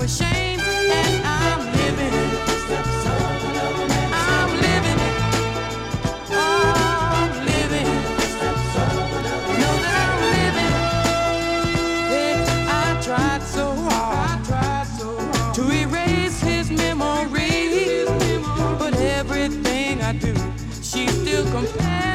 ashamed, and I'm living. I'm living. I'm living. Know that I'm living. Yeah, I tried so hard to erase his memory, but everything I do, she still compares.